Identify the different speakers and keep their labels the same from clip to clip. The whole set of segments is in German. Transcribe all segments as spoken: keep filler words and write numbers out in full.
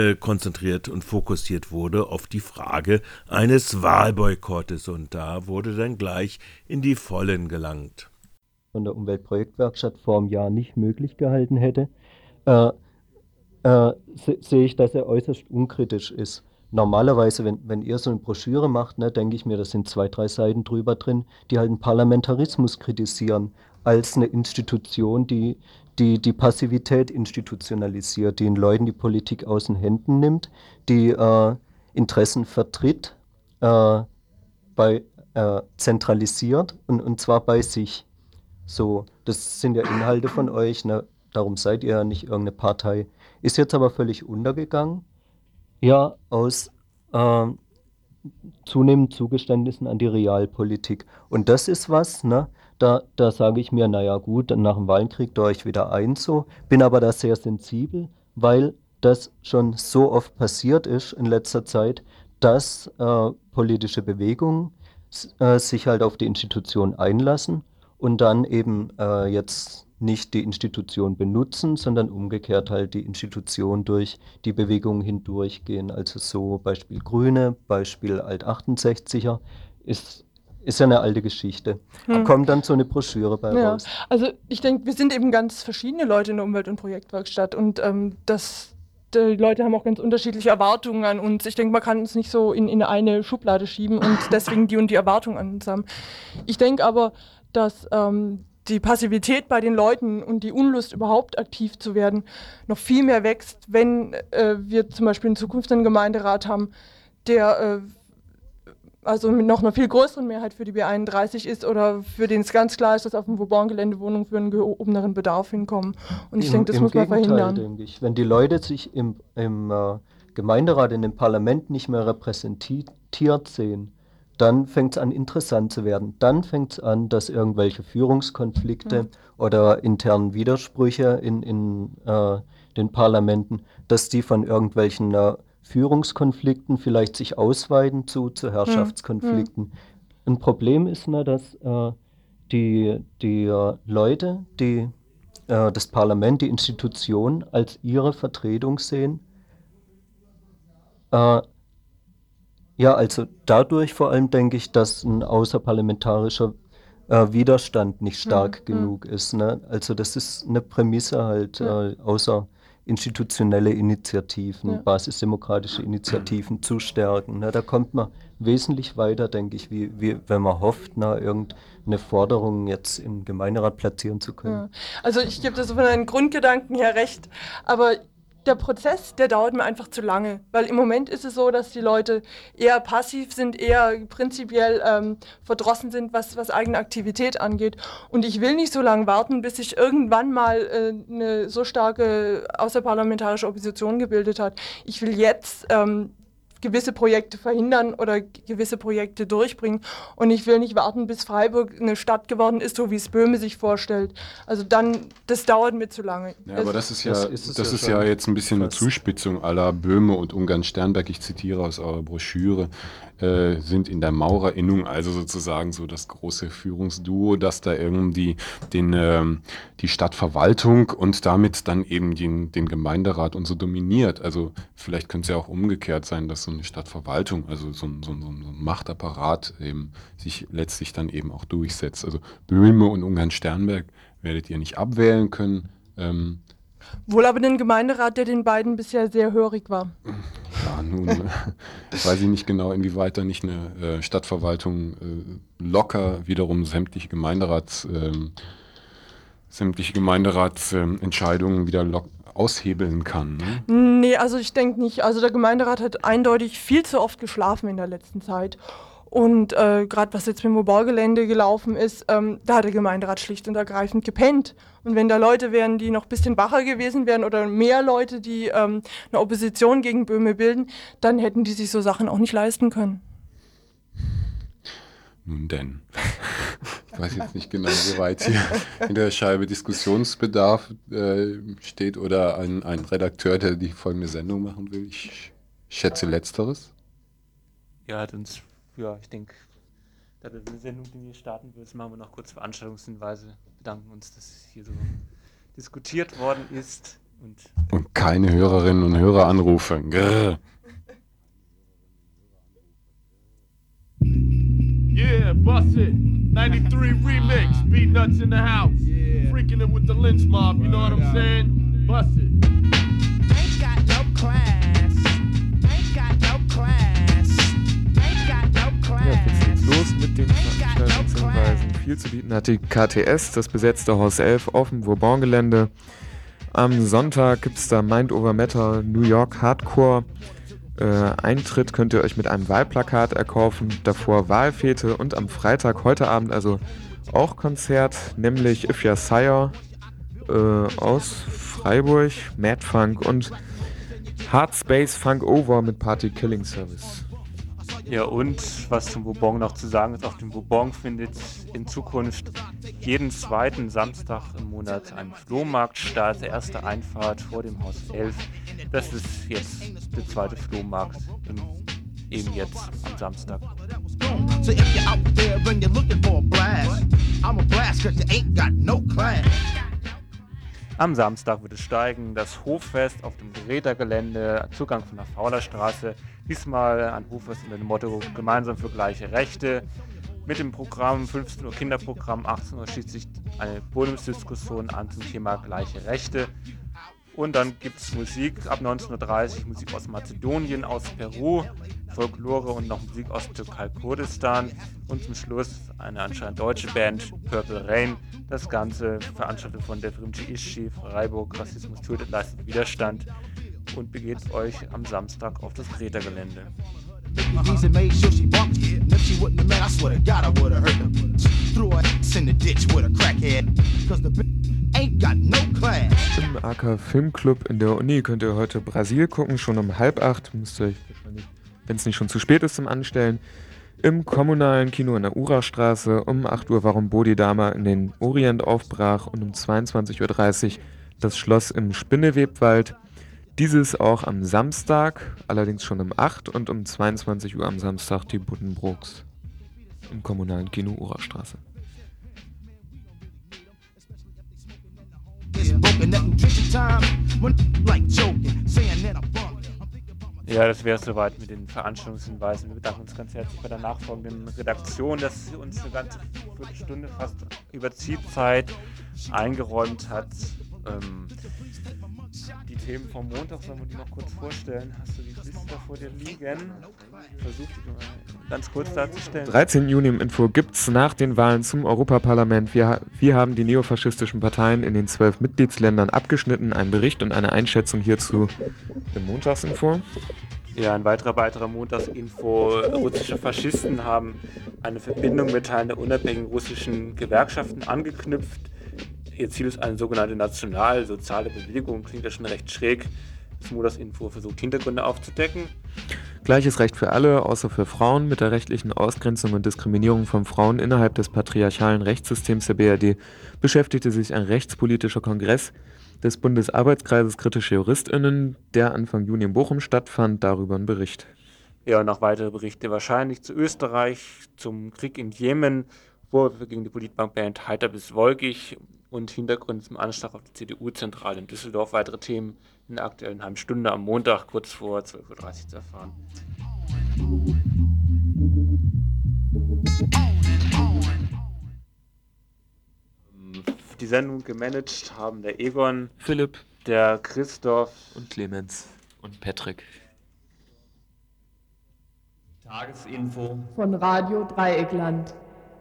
Speaker 1: konzentriert und fokussiert wurde auf die Frage eines Wahlboykottes, und da wurde dann gleich in die Vollen gelangt.
Speaker 2: Von der Umweltprojektwerkstatt vor einem Jahr nicht möglich gehalten hätte, äh, äh, se sehe ich, dass er äußerst unkritisch ist. Normalerweise, wenn, wenn ihr so eine Broschüre macht, ne, denke ich mir, da sind zwei, drei Seiten drüber drin, die halt den Parlamentarismus kritisieren, als eine Institution, die die, die Passivität institutionalisiert, die den Leuten die Politik aus den Händen nimmt, die äh, Interessen vertritt, äh, bei, äh, zentralisiert und, und zwar bei sich. So, das sind ja Inhalte von euch, ne? Darum seid ihr ja nicht irgendeine Partei. Ist jetzt aber völlig untergegangen, ja, aus äh, zunehmenden Zugeständnissen an die Realpolitik. Und das ist was, ne? Da, da sage ich mir, naja gut, dann nach dem Wahlen kriegt ihr euch wieder ein so, bin aber da sehr sensibel, weil das schon so oft passiert ist in letzter Zeit, dass äh, politische Bewegungen s- äh, sich halt auf die Institution einlassen und dann eben äh, jetzt nicht die Institution benutzen, sondern umgekehrt halt die Institution durch die Bewegung hindurchgehen. Also so Beispiel Grüne, Beispiel Alt achtundsechziger, ist, ist ja eine alte Geschichte.
Speaker 3: Hm.
Speaker 2: Kommt dann so eine Broschüre bei
Speaker 3: Ja,
Speaker 2: raus.
Speaker 3: also ich denke, wir sind eben ganz verschiedene Leute in der Umwelt- und Projektwerkstatt und ähm, das, die Leute haben auch ganz unterschiedliche Erwartungen an uns. Ich denke, man kann uns nicht so in, in eine Schublade schieben und deswegen die und die Erwartungen an uns haben. Ich denke aber, dass ähm, die Passivität bei den Leuten und die Unlust, überhaupt aktiv zu werden, noch viel mehr wächst, wenn äh, wir zum Beispiel in Zukunft einen Gemeinderat haben, der äh, also mit noch einer viel größeren Mehrheit für die B einunddreißig ist oder für den es ganz klar ist, dass auf dem Vauban-Gelände Wohnungen für einen gehobeneren Bedarf hinkommen. Und ich
Speaker 2: Im,
Speaker 3: denke, das
Speaker 2: im
Speaker 3: muss man
Speaker 2: Gegenteil,
Speaker 3: verhindern.
Speaker 2: denke ich. Wenn die Leute sich im, im äh, Gemeinderat, in dem Parlament nicht mehr repräsentiert sehen, dann fängt es an, interessant zu werden. Dann fängt es an, dass irgendwelche Führungskonflikte
Speaker 3: Mhm.
Speaker 2: oder internen Widersprüche in, in äh, den Parlamenten, dass die von irgendwelchen äh, Führungskonflikten vielleicht sich ausweiten zu, zu
Speaker 3: Mhm.
Speaker 2: Herrschaftskonflikten. Ein Problem ist, ne, dass äh, die, die äh, Leute, die äh, das Parlament, die Institution als ihre Vertretung sehen. Äh, ja, also dadurch vor allem denke ich, dass ein außerparlamentarischer äh, Widerstand nicht stark
Speaker 3: Mhm.
Speaker 2: genug ist. Ne? Also das ist eine Prämisse halt,
Speaker 3: Ja.
Speaker 2: äh, außer institutionelle Initiativen,
Speaker 3: Ja.
Speaker 2: basisdemokratische Initiativen zu stärken. Ne? Da kommt man wesentlich weiter, denke ich, wie, wie wenn man hofft, na, irgendeine Forderung jetzt im Gemeinderat platzieren zu können.
Speaker 3: Ja. Also ich gebe das von den Grundgedanken her recht, aber der Prozess, der dauert mir einfach zu lange, weil im Moment ist es so, dass die Leute eher passiv sind, eher prinzipiell ähm, verdrossen sind, was, was eigene Aktivität angeht. Und ich will nicht so lange warten, bis sich irgendwann mal äh, eine so starke außerparlamentarische Opposition gebildet hat. Ich will jetzt ähm, gewisse Projekte verhindern oder gewisse Projekte durchbringen. Und ich will nicht warten, bis Freiburg eine Stadt geworden ist, so wie es Böhme sich vorstellt. Also dann, das dauert mir zu lange.
Speaker 4: Ja, aber das ist ja,
Speaker 2: Das
Speaker 4: das
Speaker 2: ist
Speaker 4: ist,
Speaker 2: es ja
Speaker 4: ja
Speaker 2: schon
Speaker 4: jetzt ein bisschen eine
Speaker 2: fast.
Speaker 4: Zuspitzung à la Böhme und Ungarn-Sternberg. Ich zitiere aus eurer Broschüre, äh, sind in der Maurerinnung, also sozusagen so das große Führungsduo, das da irgendwie den, ähm, die Stadtverwaltung und damit dann eben den, den Gemeinderat und so dominiert. Also vielleicht könnte es ja auch umgekehrt sein, dass so eine Stadtverwaltung, also so ein, so ein, so ein Machtapparat eben sich letztlich dann eben auch durchsetzt. Also Böhme und Ungarn-Sternberg werdet ihr nicht abwählen können. Ähm,
Speaker 3: Wohl aber den Gemeinderat, der den beiden bisher sehr hörig war.
Speaker 4: ja, nun äh, weiß ich nicht genau, inwieweit da nicht eine äh, Stadtverwaltung äh, locker wiederum sämtliche Gemeinderats, ähm, sämtliche Gemeinderatsentscheidungen wieder lock aushebeln kann. Ne?
Speaker 3: Nee, also ich denke nicht. Also der Gemeinderat hat eindeutig viel zu oft geschlafen in der letzten Zeit. Und äh, gerade was jetzt mit dem Mobilgelände gelaufen ist, ähm, da hat der Gemeinderat schlicht und ergreifend gepennt. Und wenn da Leute wären, die noch ein bisschen wacher gewesen wären oder mehr Leute, die ähm, eine Opposition gegen Böhme bilden, dann hätten die sich so Sachen auch nicht leisten können.
Speaker 4: Nun denn. Ich weiß jetzt nicht genau, wie weit hier in der Scheibe Diskussionsbedarf äh, steht oder ein, ein Redakteur, der die folgende Sendung machen will. Ich schätze Letzteres.
Speaker 5: Ja, dann, ja, ich denke, da die Sendung, die wir starten will, machen wir noch kurz Veranstaltungshinweise. Wir bedanken uns, dass hier so diskutiert worden ist. Und
Speaker 4: Und keine Hörerinnen und Hörer anrufen. Grrr.
Speaker 6: Yeah, bust it. ninety-three remix. Beat nuts in the house. Freaking it with the lynch mob, you know what I'm saying? Bust it.
Speaker 7: Ain't got no class. Ain't got no class. Ain't got no class.
Speaker 8: Ja, jetzt geht's los mit den Veranstaltungshinweisen. Viel zu bieten hat die K T S, das besetzte Haus elf, auf dem Vauban-Gelände. Am Sonntag gibt's da Mind Over Matter, New York Hardcore. Äh, Eintritt könnt ihr euch mit einem Wahlplakat erkaufen, davor Wahlfete und am Freitag, heute Abend, also auch Konzert, nämlich If You're Sire äh, aus Freiburg, Mad Funk und Hard Space Funk Over mit Party Killing Service.
Speaker 5: ja, und was zum Bourbon noch zu sagen ist, auf dem Bourbon findet in Zukunft jeden zweiten Samstag im Monat ein Flohmarkt statt, erste Einfahrt vor dem Haus elf. Das ist jetzt der zweite Flohmarkt, im, eben jetzt am Samstag.
Speaker 7: So if you're out there and you're looking for a blast, I'm a blast cause you ain't got no class.
Speaker 5: Am Samstag wird es steigen, das Hoffest auf dem Gerätergelände, Zugang von der Faulerstraße. Diesmal ein Hoffest unter dem Motto Gemeinsam für gleiche Rechte. Mit dem Programm fünfzehn Uhr Kinderprogramm, achtzehn Uhr schließt sich eine Podiumsdiskussion an zum Thema gleiche Rechte. Und dann gibt es Musik ab neunzehn Uhr dreißig, Musik aus Mazedonien, aus Peru, Folklore und noch Musik aus Türkei-Kurdistan. Und zum Schluss eine anscheinend deutsche Band, Purple Rain. Das Ganze veranstaltet von der Frimci Ischi, Freiburg, Rassismus tötet, leistet Widerstand und begeht euch am Samstag auf das Greta-Gelände.
Speaker 7: Easy made sure she bumped it. And if she wouldn't have met, I swear to God, I would have hurt her. Threw her ass in the ditch with a crackhead. Cause the bitch ain't got no class.
Speaker 8: Im A K Filmclub in der Uni könnt ihr heute Brasil gucken, schon um halb acht. Müsst ihr euch wahrscheinlich, wenn es nicht schon zu spät ist, zum Anstellen. Im kommunalen Kino in der Urastraße um acht Uhr Warum Bodhidharma in den Orient aufbrach und um zweiundzwanzig Uhr dreißig das Schloss im Spinnewebwald. Dieses auch am Samstag, allerdings schon um acht und um zweiundzwanzig Uhr am Samstag die Buddenbrooks im kommunalen Kino Urastraße.
Speaker 7: It's broken at nutrition time. When like joking, saying that I'm bumped.
Speaker 5: Ja, das wäre es soweit mit den Veranstaltungshinweisen. Wir bedanken uns ganz herzlich bei der nachfolgenden Redaktion, dass sie uns eine ganze Viertelstunde fast über Zielzeit eingeräumt hat. Ähm, die Themen vom Montag, sollen wir die noch kurz vorstellen? Hast du die Liste da vor dir liegen? Versuch die mal ganz kurz darzustellen.
Speaker 8: dreizehnten Juni im Info gibt's nach den Wahlen zum Europaparlament. Wir, wir haben die neofaschistischen Parteien in den zwölf Mitgliedsländern abgeschnitten. Ein Bericht und eine Einschätzung hierzu im Montagsinfo.
Speaker 5: Ja, ein weiterer weiterer Montagsinfo. Russische Faschisten haben eine Verbindung mit Teilen der unabhängigen russischen Gewerkschaften angeknüpft. Ihr Ziel ist eine sogenannte national-soziale Bewegung. Klingt ja schon recht schräg. Das Montagsinfo versucht Hintergründe aufzudecken.
Speaker 8: Gleiches Recht für alle, außer für Frauen. Mit der rechtlichen Ausgrenzung und Diskriminierung von Frauen innerhalb des patriarchalen Rechtssystems der B R D beschäftigte sich ein rechtspolitischer Kongress des Bundesarbeitskreises Kritische JuristInnen, der Anfang Juni in Bochum stattfand, darüber ein Bericht.
Speaker 5: Ja, und noch weitere Berichte wahrscheinlich zu Österreich, zum Krieg in Jemen, Vorwürfe gegen die Politbankband Heiter bis Wolkig und Hintergründe zum Anschlag auf die C D U-Zentrale in Düsseldorf. Weitere Themen in der aktuellen halben Stunde am Montag, kurz vor zwölf Uhr dreißig zu erfahren. Die Sendung gemanagt haben der Egon,
Speaker 8: Philipp
Speaker 5: der Christoph
Speaker 8: und Clemens und Patrick.
Speaker 9: Tagesinfo
Speaker 10: von Radio Dreieckland.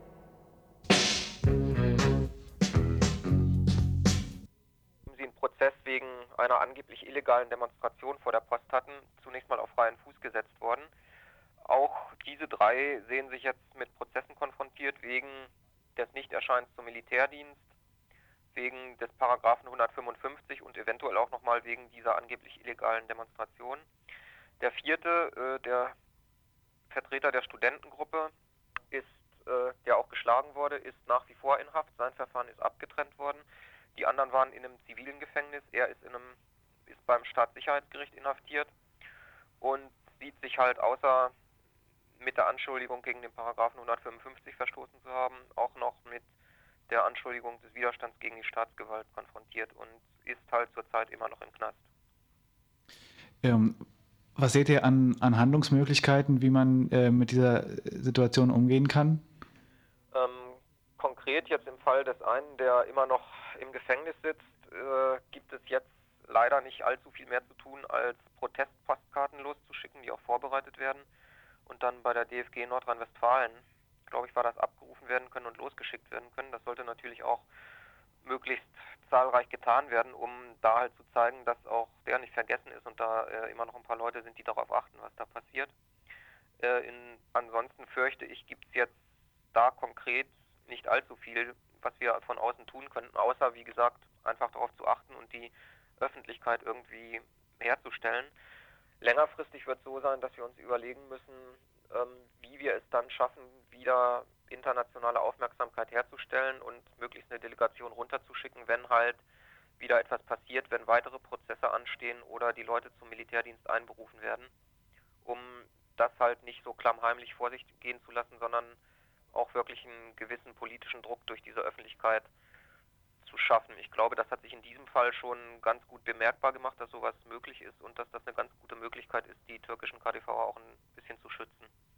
Speaker 11: Sie einen Prozess wegen einer angeblich illegalen Demonstration vor der Post hatten, zunächst mal auf freien Fuß gesetzt worden. Auch diese drei sehen sich jetzt mit Prozessen konfrontiert wegen des Nichterscheins zum Militärdienst, wegen des Paragraphen hundertfünfundfünfzig und eventuell auch nochmal wegen dieser angeblich illegalen Demonstration. Der vierte, äh, der Vertreter der Studentengruppe, ist, äh, der auch geschlagen wurde, ist nach wie vor in Haft. Sein Verfahren ist abgetrennt worden. Die anderen waren in einem zivilen Gefängnis. Er ist, in einem, ist beim Staatssicherheitsgericht inhaftiert und sieht sich halt außer mit der Anschuldigung gegen den Paragraphen hundertfünfundfünfzig verstoßen zu haben, auch noch mit der Anschuldigung des Widerstands gegen die Staatsgewalt konfrontiert und ist halt zurzeit immer noch im Knast.
Speaker 12: Ähm, was seht ihr an, an Handlungsmöglichkeiten, wie man äh, mit dieser Situation umgehen kann?
Speaker 11: Ähm, konkret jetzt im Fall des einen, der immer noch im Gefängnis sitzt, äh, gibt es jetzt leider nicht allzu viel mehr zu tun, als Protestpostkarten loszuschicken, die auch vorbereitet werden und dann bei der D F G Nordrhein-Westfalen, glaube ich, war das, abgerufen werden können und losgeschickt werden können. Das sollte natürlich auch möglichst zahlreich getan werden, um da halt zu zeigen, dass auch der nicht vergessen ist und da äh, immer noch ein paar Leute sind, die darauf achten, was da passiert. Äh, in, ansonsten fürchte ich, gibt es jetzt da konkret nicht allzu viel, was wir von außen tun könnten, außer, wie gesagt, einfach darauf zu achten und die Öffentlichkeit irgendwie herzustellen. Längerfristig wird es so sein, dass wir uns überlegen müssen, ähm, wie wir es dann schaffen, wieder internationale Aufmerksamkeit herzustellen und möglichst eine Delegation runterzuschicken, wenn halt wieder etwas passiert, wenn weitere Prozesse anstehen oder die Leute zum Militärdienst einberufen werden, um das halt nicht so klammheimlich vor sich gehen zu lassen, sondern auch wirklich einen gewissen politischen Druck durch diese Öffentlichkeit zu schaffen. Ich glaube, das hat sich in diesem Fall schon ganz gut bemerkbar gemacht, dass sowas möglich ist und dass das eine ganz gute Möglichkeit ist, die türkischen K D V auch ein bisschen zu schützen.